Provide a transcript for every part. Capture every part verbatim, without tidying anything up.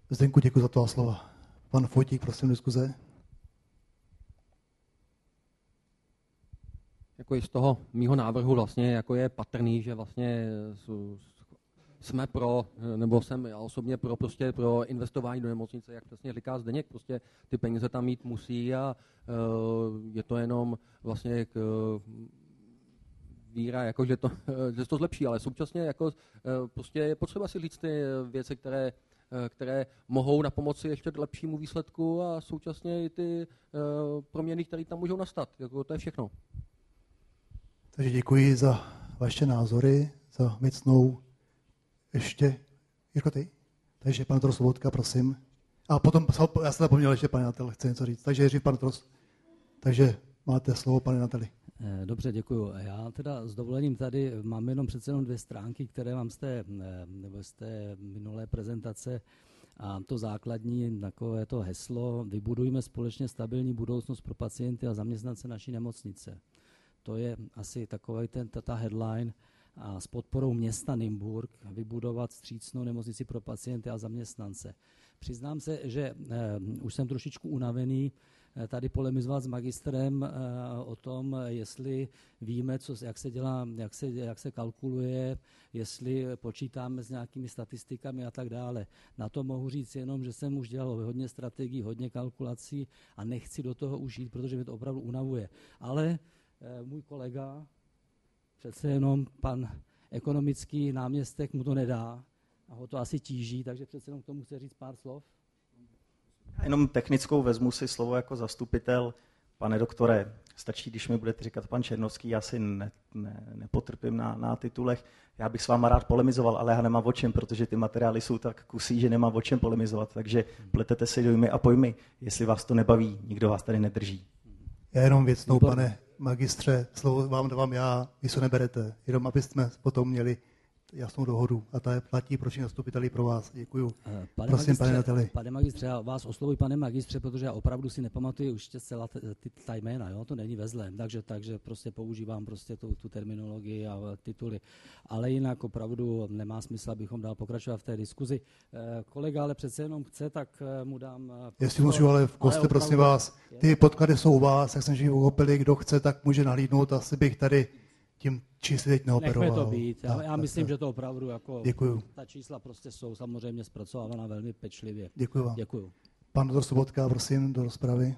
Zdenku, děkuji za to slova. Pan Fojtík, prosím, diskuze. Jako i z toho mýho návrhu vlastně jako je patrný, že vlastně jsme pro, nebo jsem já osobně pro, prostě pro investování do nemocnice, jak přesně říká Zdeněk, prostě ty peníze tam mít musí a uh, je to jenom vlastně k, víra, jako, že, to, že to zlepší, ale současně jako, uh, prostě je potřeba si říct ty věci, které, uh, které mohou na pomoci ještě lepšímu výsledku a současně i ty uh, proměny, které tam můžou nastat. Jako, to je všechno. Takže děkuji za vaše názory, za věcnou ještě, Jirko, ty? Takže pan Tros Sobotka, prosím. A potom, já jsem zapomněl, že pan Natel chce něco říct. Takže Jiří, pan Tros. Takže máte slovo, pane Nateli. Dobře, děkuju. Já teda s dovolením tady mám jenom přece jenom dvě stránky, které mám z té, nebo z té minulé prezentace. A to základní, takové to heslo, vybudujme společně stabilní budoucnost pro pacienty a zaměstnance naší nemocnice. To je asi takový ten, ta headline. A s podporou města Nymburk vybudovat vstřícnou nemocnici pro pacienty a zaměstnance. Přiznám se, že eh, už jsem trošičku unavený eh, tady polemizovat s magistrem eh, o tom, jestli víme, co, jak se dělá, jak se, jak se kalkuluje, jestli počítáme s nějakými statistikami a tak dále. Na to mohu říct jenom, že jsem už dělal hodně strategií, hodně kalkulací a nechci do toho už jít, protože mě to opravdu unavuje. Ale eh, můj kolega, přece jenom pan ekonomický náměstek mu to nedá a ho to asi tíží, takže přece jenom k tomu chci říct pár slov. Jenom technickou vezmu si slovo jako zastupitel. Pane doktore, stačí, když mi budete říkat pan Černovský, já si ne, ne, nepotrpím na, na titulech. Já bych s váma rád polemizoval, ale já nemám o čem, protože ty materiály jsou tak kusí, že nemám o čem polemizovat. Takže pletete si dojmy a pojmy. Jestli vás to nebaví, nikdo vás tady nedrží. Já jenom věcnou, pane magistře, slovo vám dávám já, vy se neberete, jenom aby jsme potom měli jasnou dohodu a ta je platí pro všechny zastupiteli pro vás. Děkuju. Pane Prosím, magistře, pane Nateli. Pane magistře, já vás oslovuji pane magistře, protože já opravdu si nepamatuju už celá ty, ta jména, jo? To není ve zlém, takže, takže prostě používám prostě tu, tu terminologii a tituly. Ale jinak opravdu nemá smysl, abychom dál pokračovat v té diskuzi. Kolega ale přece jenom chce, tak mu dám... Jestli můžu, ale v koste, prosím vás, ty podklady jsou u vás, jak jsem že uchopili, kdo chce, tak může nahlídnout, asi bych tady tím čísly teď neoperoval. Nechme to být. Já, tak, já tak, myslím, tak. že to opravdu jako... Děkuju. Ta čísla prostě jsou samozřejmě zpracovávána velmi pečlivě. Děkuju vám. Děkuju. Pan doktor Sobotka, prosím, do rozpravy.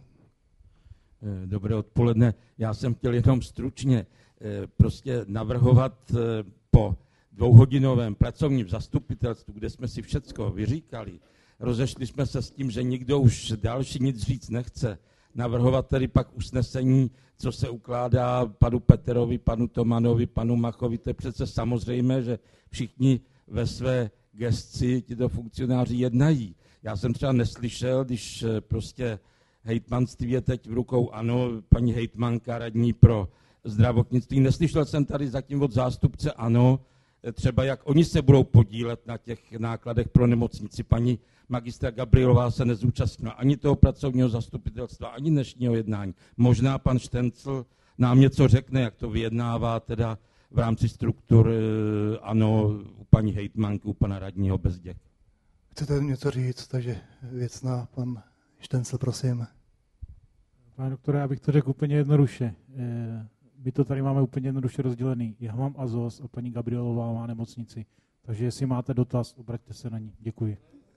Dobré odpoledne. Já jsem chtěl jenom stručně prostě navrhovat po dvouhodinovém pracovním zastupitelstvu, kde jsme si všecko vyříkali, rozešli jsme se s tím, že nikdo už další nic říct nechce, navrhovat tedy pak usnesení, co se ukládá panu Peterovi, panu Tomanovi, panu Machovi. To je přece samozřejmé, že všichni ve své gesci tito funkcionáři jednají. Já jsem třeba neslyšel, když prostě hejtmanství je teď v rukou ANO, paní hejtmanka radní pro zdravotnictví. Neslyšel jsem tady zatím od zástupce ANO, třeba jak oni se budou podílet na těch nákladech pro nemocnici. Paní magistra Gabrielová se nezúčastnila ani toho pracovního zastupitelstva, ani dnešního jednání. Možná pan Štencl nám něco řekne, jak to vyjednává teda v rámci struktur ANO u paní hejtmanky, u pana radního Bezděk. Chcete něco říct, takže věcná, pan Štencl, prosím. Pane doktore, já bych to řekl úplně jednoduše. My to tady máme úplně jednoduše rozdělený. Já mám Azos a paní Gabrielová má nemocnici. Takže jestli máte dotaz, obraťte se na ní. Děkuji.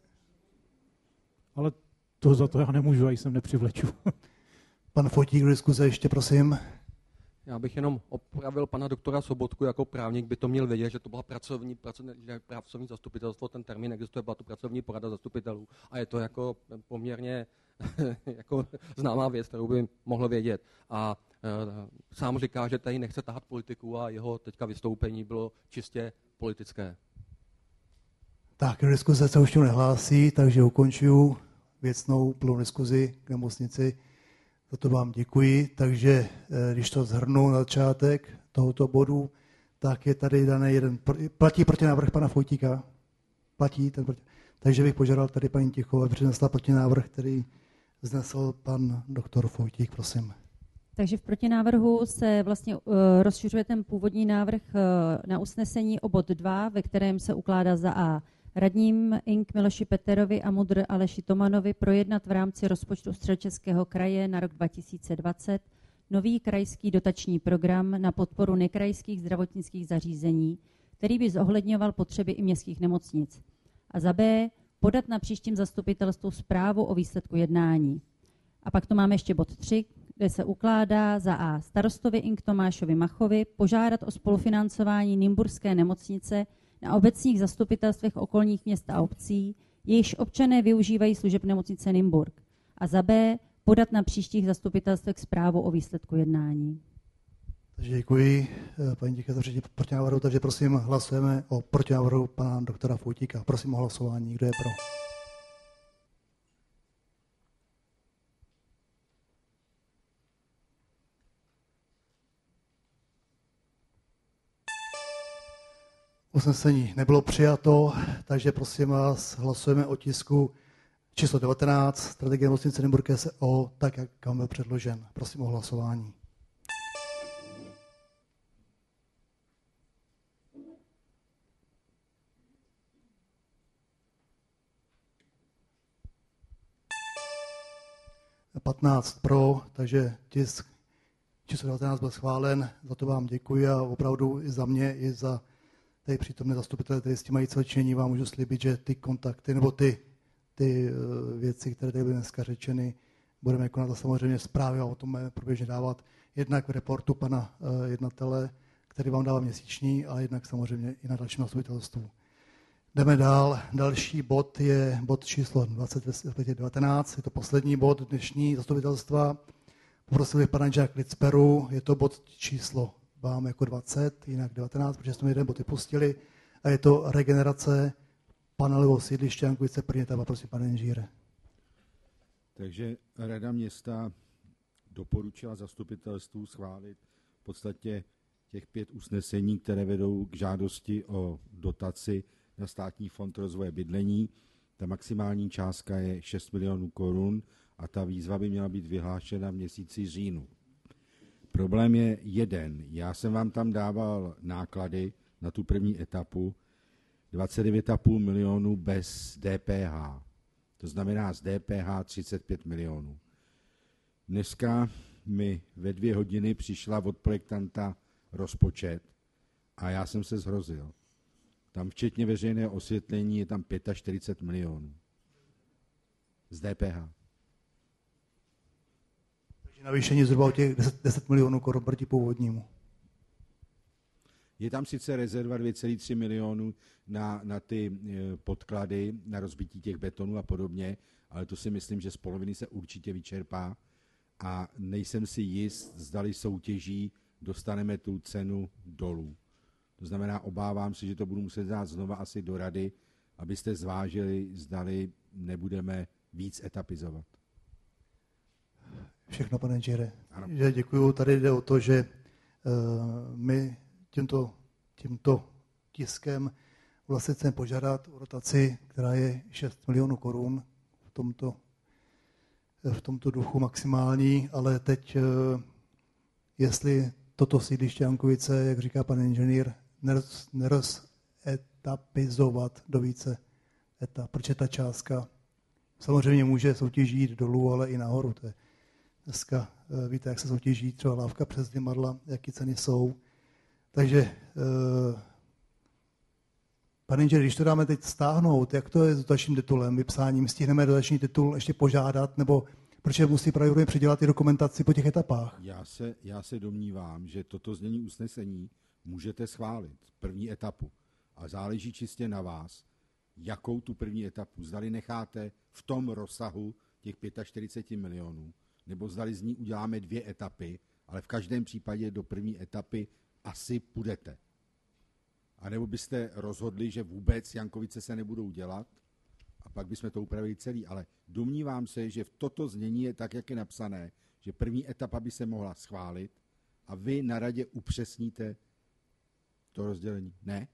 Ale to za to já nemůžu, a jsem nepřivleču. Pan Fojtík do diskuze ještě, prosím. Já bych jenom opravil pana doktora Sobotku, jako právník by to měl vědět, že to byla pracovní, pracovní, pracovní zastupitelstvo, ten termín existuje, byla to pracovní porada zastupitelů a je to jako poměrně jako známá věc, kterou by mohl vědět. A e, sám říká, že tady nechce tahat politiku a jeho teďka vystoupení bylo čistě politické. Tak, do diskuze se už nehlásí, takže ukončuju věcnou plnou diskuzi k nemocnici. Za to vám děkuji. Takže když to shrnu na začátek tohoto bodu, tak je tady daný jeden, platí protinávrh pana Fojtíka? Platí ten proti... Takže bych požádal tady paní Tichové, přinesla protinávrh, který vznesl pan doktor Fojtík, prosím. Takže v protinávrhu se vlastně uh, rozšiřuje ten původní návrh uh, na usnesení o bod dva, ve kterém se ukládá za A radním Ing. Miloši Peterovi a MUDr. Aleši Tomanovi projednat v rámci rozpočtu Středočeského kraje na rok dva tisíce dvacet nový krajský dotační program na podporu nekrajských zdravotnických zařízení, který by zohledňoval potřeby i městských nemocnic. A za B. Podat na příštím zastupitelstvu zprávu o výsledku jednání. A pak tu máme ještě bod tři, kde se ukládá za A. Starostovi Ing. Tomášovi Machovi požádat o spolufinancování Nymburské nemocnice na obecních zastupitelstvech okolních měst a obcí, jejichž občané využívají služeb nemocnice Nymburk. A za B. Podat na příštích zastupitelstvech zprávu o výsledku jednání. Takže děkuji, paní děka, za přijetí protinávrhu, takže prosím hlasujeme o protinávrhu pana doktora Fojtíka. Prosím o hlasování, kdo je pro. Usnesení nebylo přijato, takže prosím vás, hlasujeme o tisku číslo devatenáct, strategie nemocnice Nymburk S O, tak, jak vám byl předložen. Prosím o hlasování. patnáct pro, takže tisk číslo devatenáct byl schválen, za to vám děkuji a opravdu i za mě, i za tady přítomné zastupitele, který s tím mají co činění, vám můžu slíbit, že ty kontakty nebo ty, ty věci, které tady byly dneska řečeny, budeme konat a samozřejmě zprávy a o tom budeme průběžně dávat jednak v reportu pana jednatele, který vám dává měsíční, a jednak samozřejmě i na dalším zastupitelstvu. Jdeme dál. Další bod je bod číslo dvacet, devatenáct, je to poslední bod dnešní zastupitelstva. Poprosil bych pana Žák Licperu, je to bod číslo vám jako dvacet, jinak devatenáct, protože jsme jeden bod vypustili, a je to regenerace panelového sídliště Jankovice první etapa. Prosím, pane inženýre. Takže Rada města doporučila zastupitelstvu schválit v podstatě těch pět usnesení, které vedou k žádosti o dotaci na Státní fond rozvoje bydlení. Ta maximální částka je šest milionů korun a ta výzva by měla být vyhlášena v měsíci říjnu. Problém je jeden. Já jsem vám tam dával náklady na tu první etapu dvacet devět celá pět milionů bez D P H. To znamená z D P H třicet pět milionů. Dneska mi ve dvě hodiny přišla od projektanta rozpočet a já jsem se zhrozil. Tam včetně veřejného osvětlení je tam čtyřicet pět milionů. Z D P H. Takže navýšení zhruba o těch deset milionů korun proti původnímu. Je tam sice rezerva dvě celá tři milionů na, na ty podklady, na rozbití těch betonů a podobně, ale to si myslím, že z poloviny se určitě vyčerpá a nejsem si jist, zdali soutěží dostaneme tu cenu dolů. To znamená, obávám se, že to budu muset dát znova asi do rady, abyste zvážili, zdali nebudeme víc etapizovat. Všechno, pane inženýre. Že děkuju. Tady jde o to, že uh, my tímto, tímto tiskem vlastně chceme požádat o dotaci, která je šest milionů korun v tomto, v tomto duchu maximální, ale teď, uh, jestli toto sídliště Jankovice, jak říká pan inženýr, nerozetapizovat do více etap, protože ta částka samozřejmě může soutěžit jít dolů, ale i nahoru. To je dneska víte, jak se soutěží třeba lávka přes Dymadla, jaký ceny jsou. Takže, pane inženýr, když to dáme teď stáhnout, jak to je s dotačním titulem, vypsáním, stihneme dotační titul ještě požádat, nebo proč musí pravděpodobně předělat i dokumentaci po těch etapách? Já se, já se domnívám, že toto znění usnesení můžete schválit, první etapu. A záleží čistě na vás, jakou tu první etapu. Zdali necháte v tom rozsahu těch čtyřicet pět milionů, nebo zdali z ní uděláme dvě etapy, ale v každém případě do první etapy asi půjdete. A nebo byste rozhodli, že vůbec Jankovice se nebudou dělat a pak bychom to upravili celý. Ale domnívám se, že v toto znění je tak, jak je napsané, že první etapa by se mohla schválit a vy na radě upřesníte to rozdělení. Ne?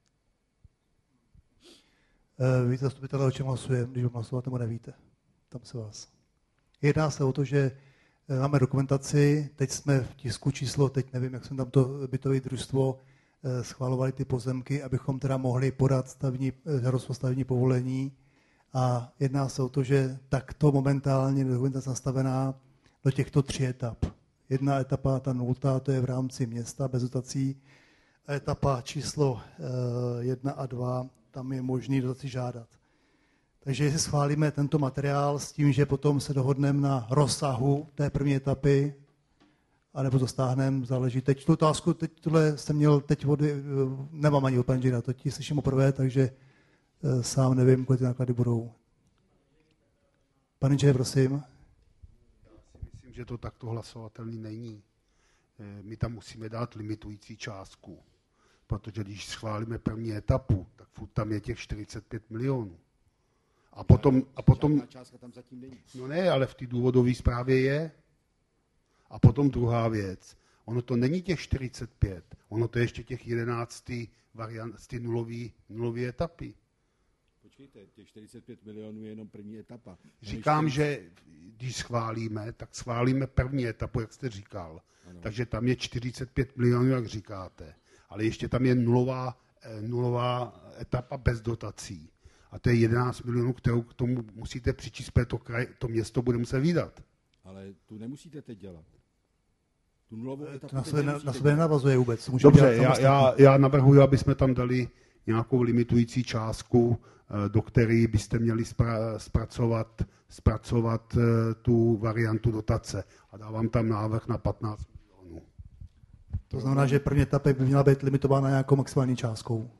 Uh, víte, zastupitelé, o čem hlasujeme, když budeme hlasovat, nebo nevíte? Tam se vás. Jedná se o to, že máme dokumentaci, teď jsme v tisku číslo, teď nevím, jak jsem tam to bytové družstvo, schvalovali ty pozemky, abychom teda mohli podat stavní, žádost o stavní povolení. A jedná se o to, že takto momentálně dokumentace nastavená do těchto tří etap. Jedna etapa, ta nultá, to je v rámci města bez dotací. A etapa číslo jedna a dva, tam je možný dotaci žádat. Takže jestli schválíme tento materiál s tím, že potom se dohodneme na rozsahu té první etapy, anebo to stáhneme, záleží. Teď tu otázku, teď tohle jsem měl teď vody, nemám ani od pana inženýra, to ti slyším poprvé, takže sám nevím, kolik ty náklady budou. Pane inženýr, prosím. Já si myslím, že to takto hlasovatelný není. My tam musíme dát limitující částku, protože když schválíme první etapu, tak furt tam je těch čtyřicet pět milionů. A potom, a potom, částka tam zatím není. No ne, ale v té důvodové zprávě je. A potom druhá věc. Ono to není těch čtyřicet pět, ono to je ještě těch jedenáct variant z ty nulový, nulový etapy. Počkejte, těch čtyřicet pět milionů je jenom první etapa. Říkám, že když schválíme, tak schválíme první etapu, jak jste říkal. Ano. Takže tam je čtyřicet pět milionů, jak říkáte. Ale ještě tam je nulová, nulová etapa bez dotací. A to je jedenáct milionů, kterou k tomu musíte přičíst, to, kraj, to město bude muset vydat. Ale tu nemusíte teď dělat. Tu nulovou etapu na sebe, na sebe nenavazuje vůbec. Dobře, já, já, já navrhuji, aby jsme tam dali nějakou limitující částku, do které byste měli spra, zpracovat, zpracovat tu variantu dotace. A dávám tam návrh na patnáct milionů. To znamená, že první etapa by měla být limitována nějakou maximální částkou.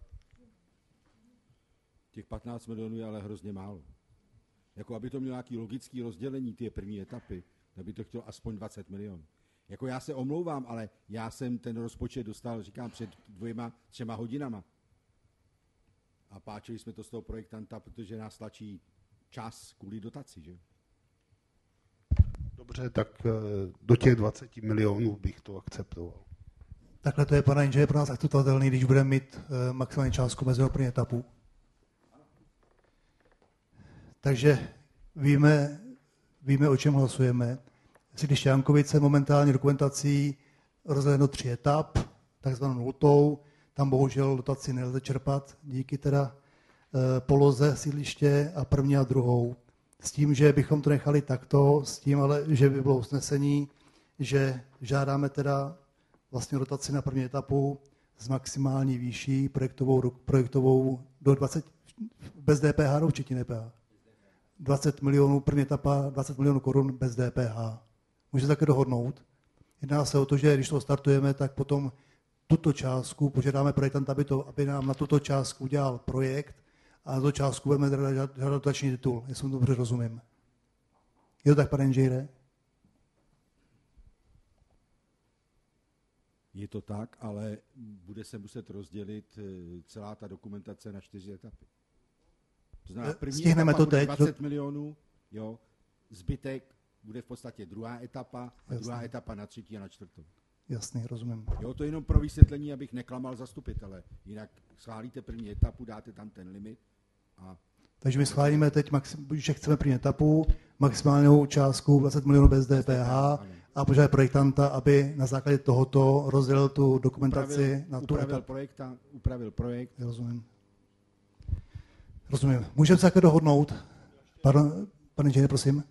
Těch patnáct milionů je ale hrozně málo. Jako aby to mělo nějaký logický rozdělení ty první etapy, tak by to chtělo aspoň dvacet milionů. Jako já se omlouvám, ale já jsem ten rozpočet dostal, říkám, před dvěma, třema hodinama. A páčili jsme to z toho projektanta, protože nás tlačí čas kvůli dotaci, že? Dobře, tak do těch dvacet milionů bych to akceptoval. Takhle to je, pana inženýr, pro nás akceptovatelný, když budeme mít maximální částku mezi první etapu. Takže víme, víme, o čem hlasujeme. Když Jankovice momentálně dokumentací rozděleno tři etap, takzvanou nultou, tam bohužel dotaci nelze čerpat díky teda e, poloze sídliště a první a druhou. S tím, že bychom to nechali takto, s tím ale, že by bylo usnesení, že žádáme teda vlastně dotaci na první etapu s maximální výší projektovou, projektovou do dvacet, bez D P H, no určitě D P H. dvacet milionů, první etapa, dvacet milionů korun bez D P H. Může se také dohodnout. Jedná se o to, že když to startujeme, tak potom tuto částku požádáme projektanta, aby, to, aby nám na tuto částku udělal projekt a na tuto částku budeme žádat dotační titul, jestli to dobře rozumím. Je to tak, pane inženýre? Je to tak, ale bude se muset rozdělit celá ta dokumentace na čtyři etapy. To znamená, první Stihneme etapa to teď. dvacet milionů, jo, zbytek bude v podstatě druhá etapa a Jasný. druhá etapa na třetí a na čtvrtou. Jasný, rozumím. Jo, to je jenom pro vysvětlení, abych neklamal zastupitele. Jinak schválíte první etapu, dáte tam ten limit. A... Takže my schválíme teď, že chceme první etapu, maximálnou částku dvacet milionů bez D P H a požádáme projektanta, aby na základě tohoto rozdělil tu dokumentaci upravil, na tu upravil etapu. Projekta, upravil projekt. Rozumím. Rozumím. Můžeme se také dohodnout? Pardon, pane inženýr, prosím.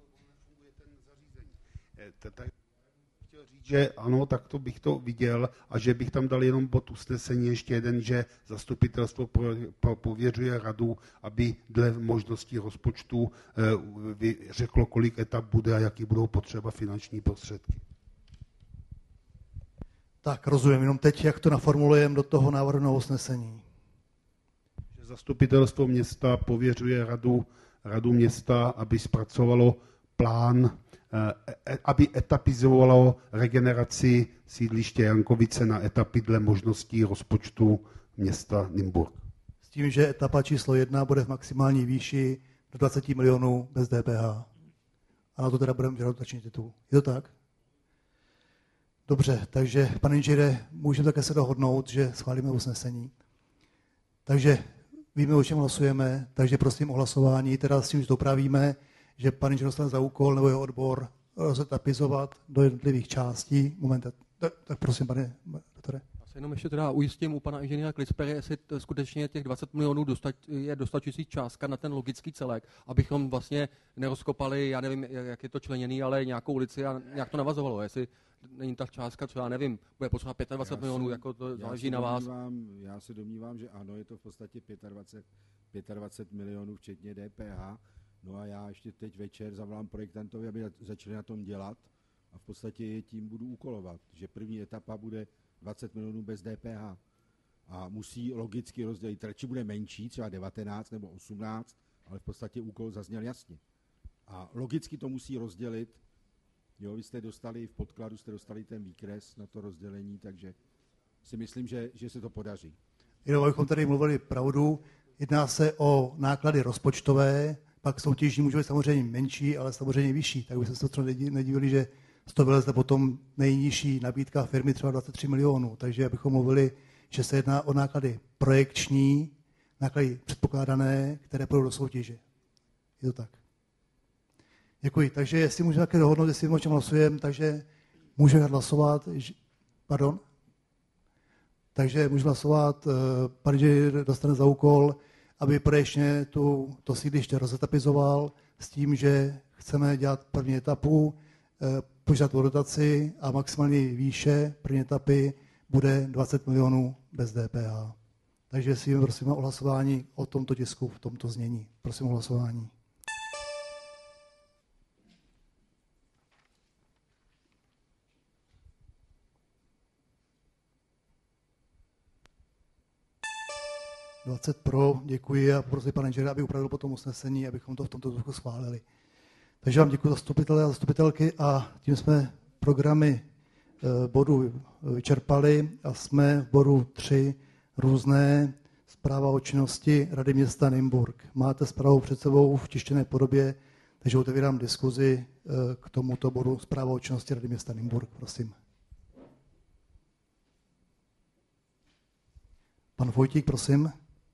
Chtěl říct, že ano, tak to bych to viděl a že bych tam dal jenom bod usnesení ještě jeden, že zastupitelstvo pověřuje radu, aby dle možností rozpočtu řeklo, kolik etap bude a jaký budou potřeba finanční prostředky. Tak, rozumím. Jenom teď, jak to naformulujeme do toho návrhu na usnesení. Že zastupitelstvo města pověřuje radu, radu města, aby zpracovalo plán, aby etapizovalo regeneraci sídliště Jankovice na etapy dle možností rozpočtu města Nymburk. S tím, že etapa číslo jedna bude v maximální výši do dvacet milionů bez D P H. A na to teda budeme žádat dotační titul. Je to tak? Dobře, takže pane inženýre, můžeme také se dohodnout, že schválíme usnesení. Takže víme, o čem hlasujeme, takže prosím o hlasování, teda s tím, že to upravíme, že pan inženýr dostane za úkol nebo jeho odbor rozetapizovat do jednotlivých částí. Moment, tak, tak prosím, pane doktore. Se jenom ještě teda ujistím u pana inženýra Klicpery, jestli t- skutečně těch dvacet milionů dostat, je dostačující částka na ten logický celek, abychom vlastně nerozkopali, já nevím, jak je to členěný, ale nějakou ulici a nějak to navazovalo. Jestli není ta částka, co já nevím, bude potřeba dvacet pět milionů, jako to záleží na vás. Já se domnívám, že ano, je to v podstatě dvacet pět, dvacet pět milionů, včetně D P H. No a já ještě teď večer zavolám projektantovi, aby začali na tom dělat a v podstatě je tím budu úkolovat, že první etapa bude dvacet milionů bez D P H. A musí logicky rozdělit. Radši bude menší, třeba devatenáct nebo osmnáct, ale v podstatě úkol zazněl jasně. A logicky to musí rozdělit. Jo, vy jste dostali v podkladu, jste dostali ten výkres na to rozdělení, takže si myslím, že, že se to podaří. Jenom abychom tady mluvili pravdu, jedná se o náklady rozpočtové, pak soutěžní může být samozřejmě menší, ale samozřejmě vyšší. Tak by se to třeba nedívali, že z toho vyleze potom nejnižší nabídka firmy třeba dvacet tři milionů. Takže abychom mluvili, že se jedná o náklady projekční, náklady předpokládané, které půjdou do soutěže. Je to tak. Děkuji. Takže jestli můžeme také dohodnout, jestli o čem hlasujeme, takže můžeme hlasovat, pardon, takže můžeme hlasovat, pan inženýr dostane za úkol, aby projekčně tu, to sídliště rozetapizoval s tím, že chceme dělat první etapu, požádat o dotaci a maximální výše první etapy bude dvacet milionů bez D P H. Takže si prosím o hlasování o tomto tisku v tomto znění. Prosím o hlasování. dvacet pro, děkuji a prosím pana inženýra, aby upravil potom usnesení, abychom to v tomto duchu schválili. Takže vám děkuji zastupitelé a zastupitelky a tím jsme programy bodu vyčerpali a jsme v bodu tři různé zpráva o činnosti Rady města Nymburk. Máte zprávu před sebou v tištěné podobě, takže otevírám diskuzi k tomuto bodu zpráva o činnosti Rady města Nymburk, prosím. Pan Vojtík, prosím.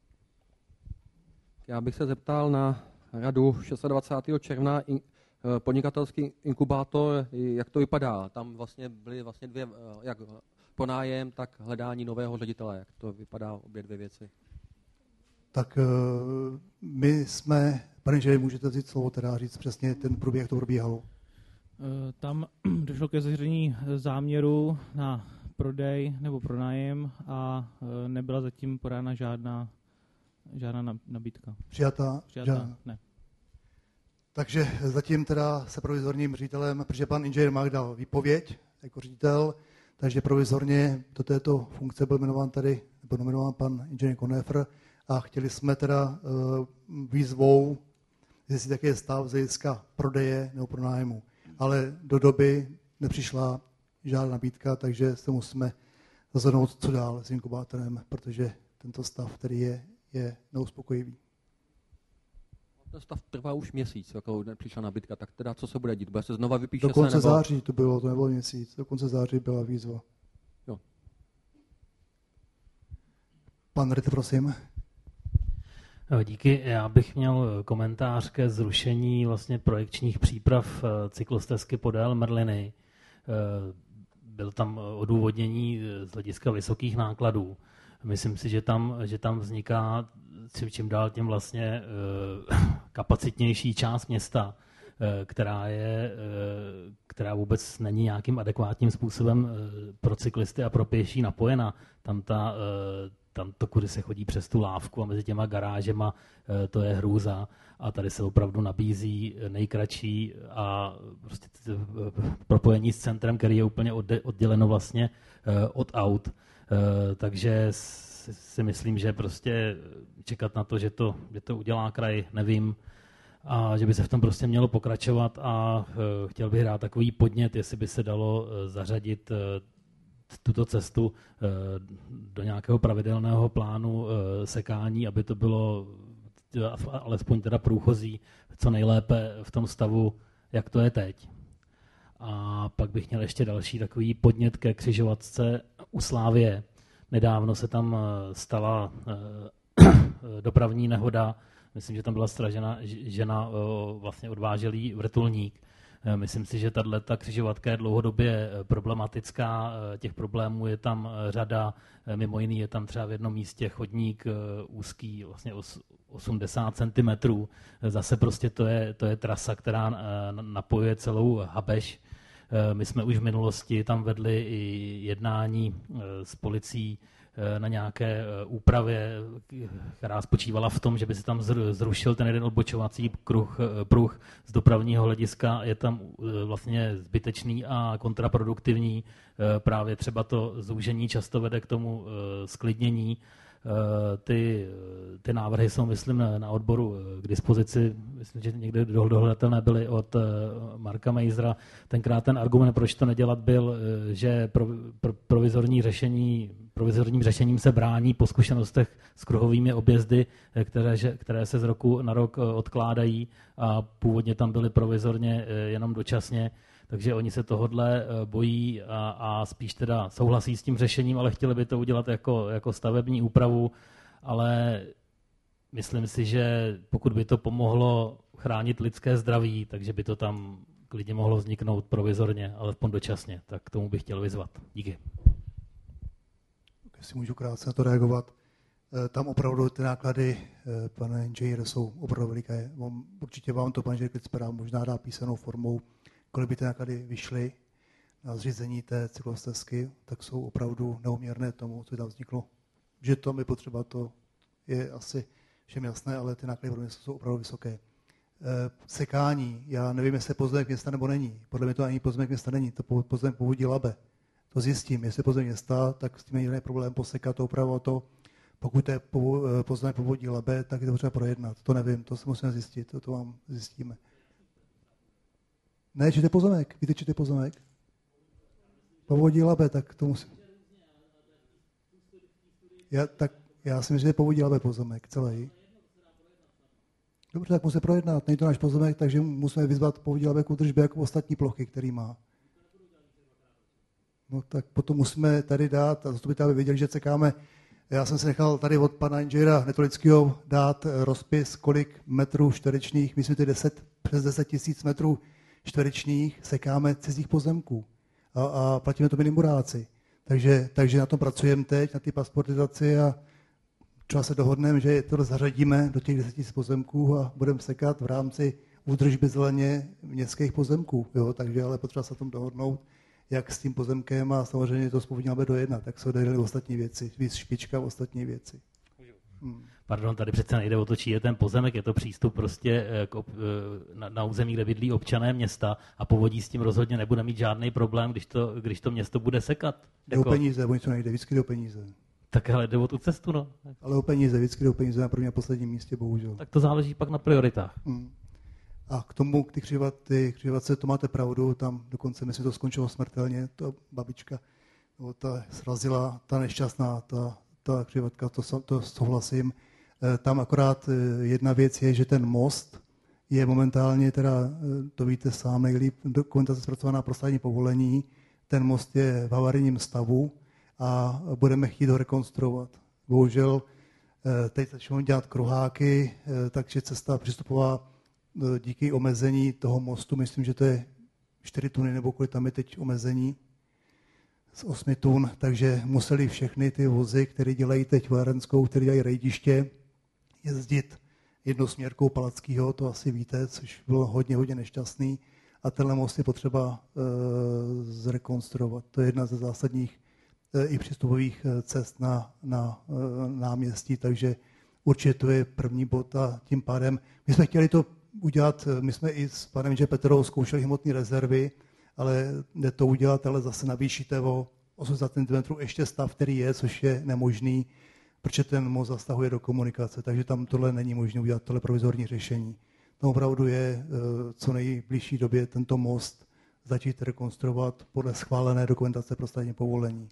Já bych se zeptal na radu dvacátého šestého června in, podnikatelský inkubátor, jak to vypadá. Tam vlastně byly vlastně dvě, jak pronájem, tak hledání nového ředitele. Jak to vypadá obě dvě věci? Tak my jsme, pane inženýr, můžete vzít slovo, teda říct přesně ten průběh, jak to probíhalo. Tam došlo ke zveřejnění záměru na prodej nebo pronájem a nebyla zatím podána žádná, žádná nabídka. Přijatá? Přijatá, žádná. Ne. Takže zatím teda se provizorním ředitelem, protože pan inženýr Mák dal výpověď jako ředitel, takže provizorně do této funkce byl jmenován tady, byl nominován pan inženýr Konefr a chtěli jsme teda uh, výzvou, jestli taky je stav z hlediska prodeje nebo pronájmu. Ale do doby nepřišla žádná nabídka, takže se musíme rozhodnout, co dál s inkubátorem, protože tento stav, který je, je neuspokojivý. Ten stav trvá už měsíc, jako nepřišla nabídka, tak teda co se bude dít? Bude se znova vypíše do konce se, nebo... září to bylo, to nebylo měsíc, do konce září byla výzva. Jo. Pan Ryt, prosím. Díky. Já bych měl komentář ke zrušení vlastně projekčních příprav cyklostezky podél Merliny. Byl tam odůvodnění z hlediska vysokých nákladů. Myslím si, že tam, že tam vzniká čím dál tím vlastně kapacitnější část města, která, je, která vůbec není nějakým adekvátním způsobem pro cyklisty a pro pěší napojena. Tam, ta, tam to, kudy se chodí přes tu lávku a mezi těma garážema, to je hrůza. A tady se opravdu nabízí nejkratší a prostě propojení s centrem, který je úplně odděleno vlastně od aut. Takže si myslím, že prostě čekat na to, že to, že to udělá kraj, nevím, a že by se v tom prostě mělo pokračovat a chtěl bych dát takový podnět, jestli by se dalo zařadit tuto cestu do nějakého pravidelného plánu sekání, aby to bylo alespoň teda průchozí co nejlépe v tom stavu, jak to je teď. A pak bych měl ještě další takový podnět ke křižovatce u Slávie. Nedávno se tam stala dopravní nehoda, myslím, že tam byla stražena žena, vlastně odváželý vrtulník. Myslím si, že tato křižovatka je dlouhodobě problematická, těch problémů je tam řada, mimo jiný je tam třeba v jednom místě chodník úzký vlastně osmdesát centimetrů, zase prostě to je, to je trasa, která napojuje celou Habeš. My jsme už v minulosti tam vedli i jednání s policií na nějaké úpravě, která spočívala v tom, že by se tam zrušil ten jeden odbočovací kruh, pruh z dopravního hlediska. Je tam vlastně zbytečný a kontraproduktivní. Právě třeba to zúžení často vede k tomu sklidnění. Ty, ty návrhy jsou, myslím, na, na odboru k dispozici. Myslím, že někde dohledatelné byly od Marka Mejzra. Tenkrát ten argument, proč to nedělat, byl, že pro, pro, provizorní řešení, provizorním řešením se brání po zkušenostech s kruhovými objezdy, které, které se z roku na rok odkládají a původně tam byly provizorně jenom dočasně. Takže oni se tohodle bojí a, a spíš teda souhlasí s tím řešením, ale chtěli by to udělat jako, jako stavební úpravu, ale myslím si, že pokud by to pomohlo chránit lidské zdraví, takže by to tam klidně mohlo vzniknout provizorně, alespoň dočasně. Tak k tomu bych chtěl vyzvat. Díky. Jestli můžu krátce na to reagovat. Tam opravdu ty náklady, pane inženýre, jsou opravdu veliké. Určitě vám to pan Žirklic možná dá písanou formou, kolik by ty náklady vyšly na zřízení té cyklostezky, tak jsou opravdu neuměrné tomu, co tam vzniklo. Že to je potřeba, to je asi všem jasné, ale ty náklady pro město jsou opravdu vysoké. Sekání, já nevím, jestli je pozemek města nebo není. Podle mě to ani pozemek města není, to pozemek povodí Labe. To zjistím, jestli je pozemek města, tak s tím je jiný problém posekat to, opravovat to. Pokud je pozemek povodí Labe, tak je to třeba projednat. To nevím, to se musíme zjistit, to, to vám zjistíme. Ne, že to je pozemek. Víte, že to je pozemek? Povodí Labe, tak to musím. Já, tak, já si myslím, že je Povodí Labe pozemek celý. Dobře, tak musíme projednat. Není to náš pozemek, takže musíme vyzvat Povodí Labe k údržbě jako ostatní plochy, který má. No tak potom musíme tady dát, a zastupitelé věděli, že čekáme. Já jsem se nechal tady od pana inženýra Netolického dát rozpis, kolik metrů čtverečních, myslím, že deset, přes deset tisíc metrů čtverečních sekáme cizích pozemků a, a platíme to minimuráci. Takže, takže na tom pracujeme teď, na té pasportizaci a třeba se dohodneme, že to zařadíme do těch deset tisíc pozemků a budeme sekat v rámci údržby zeleně městských pozemků. Jo? Takže ale potřeba se na tom dohodnout, jak s tím pozemkem a samozřejmě to spoluvíme dojednat, tak se dojednali ostatní věci, víc špička v ostatní věci. Hmm. Pardon, tady přece nejde o to, čí je ten pozemek, je to přístup prostě k, na, na území, kde bydlí občané města a povodí s tím rozhodně nebude mít žádný problém, když to, když to město bude sekat. Jde jako... o peníze, o něco nejde, vždycky jde o peníze. Tak ale jde o tu cestu, no. Ale o peníze, vždycky jde o peníze na prvním a posledním místě, bohužel. Tak to záleží pak na prioritách. Hmm. A k tomu, ty křižovatky, křižovatce, to máte pravdu, tam dokonce myslím, to skončilo smrtelně, to babička, no, ta srazila, ta nešťastná, ta, ta křižovatka, to, to souhlasím. Tam akorát jedna věc je, že ten most je momentálně, teda to víte sám nejlíp, dokumentace zpracovaná pro stavební povolení, ten most je v havarijním stavu a budeme chtít ho rekonstruovat. Bohužel teď začneme dělat kruháky, takže cesta přístupová díky omezení toho mostu, myslím, že to je čtyři tuny, nebo kolik tam je teď omezení z osmi tun, takže museli všechny ty vozy, které dělají teď Varenskou, které dělají rejdiště, jezdit jednosměrkou Palackýho, to asi víte, což bylo hodně, hodně nešťastný. A tenhle most je potřeba e, zrekonstruovat. To je jedna ze zásadních e, i přístupových cest na, na e, náměstí, takže určitě to je první bod a tím pádem my jsme chtěli to udělat, my jsme i s panem J. Petrou zkoušeli hmotné rezervy, ale jde to udělat, ale zase navýšíte o osmdesát centimetrů ještě stav, který je, což je nemožný, protože ten most zastahuje do komunikace, takže tam tohle není možné udělat, tohle provizorní řešení. To opravdu je co nejbližší době tento most začít rekonstruovat podle schválené dokumentace pro stavební povolení.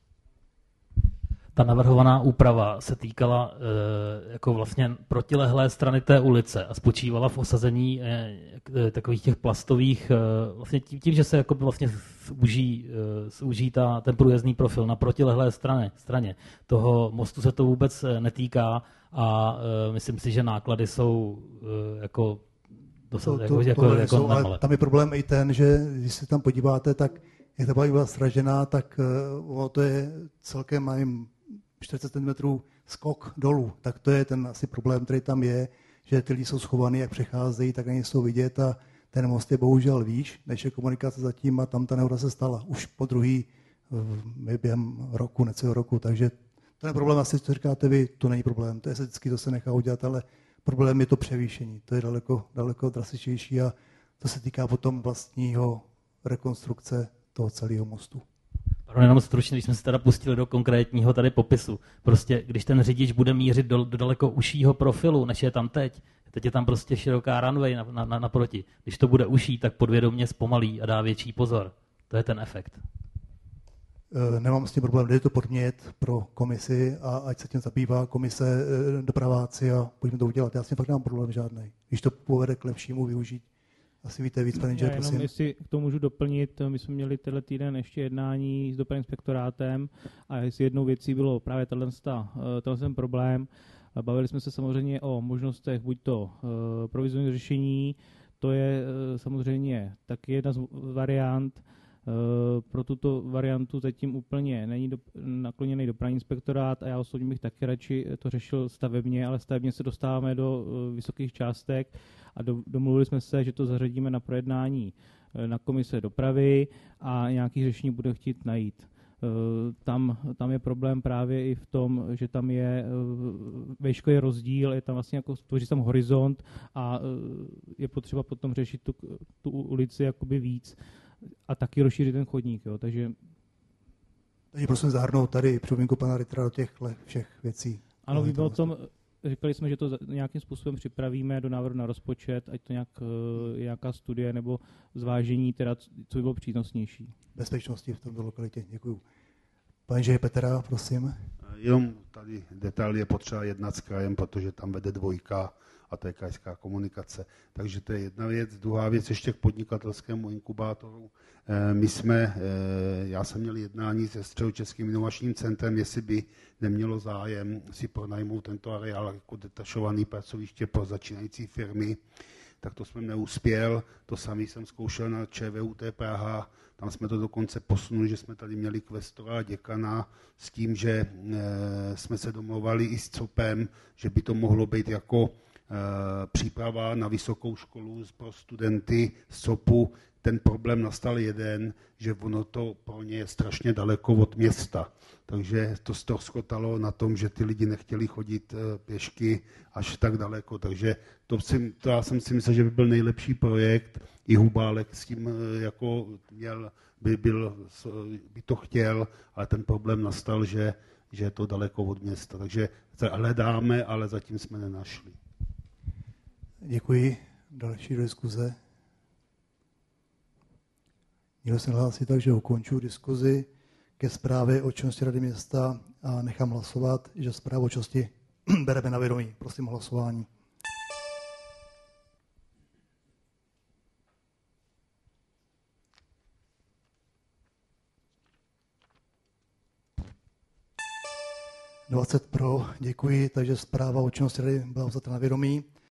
Ta navrhovaná úprava se týkala e, jako vlastně protilehlé strany té ulice a spočívala v osazení e, takových těch plastových, e, vlastně tím, tím, že se jako vlastně zúží, e, zúží ta, ten průjezdný profil na protilehlé straně, straně. Toho mostu se to vůbec netýká a e, myslím si, že náklady jsou e, jako To, to, to, jako, to, jako, to jako jsou, ale tam je problém i ten, že když se tam podíváte, tak jak ta byla stražená, tak uh, to je celkem nevím, čtyřicet centimetrů skok dolů. Tak to je ten asi problém, který tam je, že ty lidi jsou schovaný, jak přecházejí, tak ani jsou vidět a ten most je bohužel výš, než je komunikace zatím a tam ta nehoda se stala. Už po druhý během roku, necelého roku, takže to je problém, asi co říkáte vy, to není problém, to je vždycky, to se nechá udělat, ale problém je to převýšení, to je daleko, daleko drastičnější a to se týká potom vlastního rekonstrukce toho celého mostu. Pardon, jenom stručně, když jsme se teda pustili do konkrétního tady popisu. Prostě, když ten řidič bude mířit do, do daleko užšího profilu, než je tam teď, teď je tam prostě široká runway na, na, naproti. Když to bude užší, tak podvědomě zpomalí a dá větší pozor. To je ten efekt. Nemám s tím problém, jde to podmět pro komisi a ať se tím zabývá komise dopraváci a pojďme to udělat. Já s tím fakt nemám problém žádný. Když to povede k lepšímu využít. Asi víte víc, pane inženýr, prosím. Jestli k tomu můžu doplnit, my jsme měli tenhle týden ještě jednání s dopravním inspektorátem a jestli jednou věcí bylo právě tenhle, tenhle problém. Bavili jsme se samozřejmě o možnostech buď to uh, provizorní řešení, to je uh, samozřejmě taky jedna z variant. Uh, pro tuto variantu zatím úplně není do, nakloněný dopravní inspektorát a já osobně bych taky radši to řešil stavebně, ale stavebně se dostáváme do uh, vysokých částek a do, domluvili jsme se, že to zařadíme na projednání uh, na komise dopravy a nějaký řešení bude chtít najít. Uh, tam, tam je problém právě i v tom, že tam je uh, výškový rozdíl, je tam vlastně jako tvoří tam horizont a uh, je potřeba potom řešit tu, tu ulici jakoby víc a taky rozšířit ten chodník, jo, takže... Takže prosím zahrnout tady připomínku pana Rittera do těchto všech věcí. Ano, víme o tom, říkali jsme, že to nějakým způsobem připravíme do návrhu na rozpočet, ať to nějak, nějaká studie nebo zvážení, teda, co by bylo přínosnější. Bezpečnosti v tomto lokalitě, děkuju. Pan inženýr Petera, prosím. Jenom tady detail je potřeba jednat s krajem, protože tam vede dvojka a to je krajská komunikace. Takže to je jedna věc. Druhá věc ještě k podnikatelskému inkubátoru. My jsme, já jsem měl jednání se Středočeským inovačním centrem, jestli by nemělo zájem si pronajmout tento areál jako detašovaný pracoviště pro začínající firmy. Tak to jsem neuspěl. To samý jsem zkoušel na ČVUT Praha. Tam jsme to dokonce posunuli, že jsme tady měli kvestora a děkana s tím, že jsme se domluvali i s COPem, že by to mohlo být jako příprava na vysokou školu pro studenty z COPu. Ten problém nastal jeden, že ono to pro ně je strašně daleko od města. Takže to ztroskotalo na tom, že ty lidi nechtěli chodit pěšky až tak daleko. Takže to, si, to já jsem si myslel, že by byl nejlepší projekt. I Hubálek s tím jako měl, by, byl, by to chtěl, ale ten problém nastal, že, že je to daleko od města. Takže hledáme, ale zatím jsme nenašli. Děkuji. Další do diskuze. Nikdo se nehlásí, takže ukončuji diskuzi ke zprávě o činnosti Rady města a nechám hlasovat, že zprávu o činnosti bereme na vědomí. Prosím o hlasování. dvacet pro, děkuji, takže zpráva o činnosti Rady byla vzata na vědomí.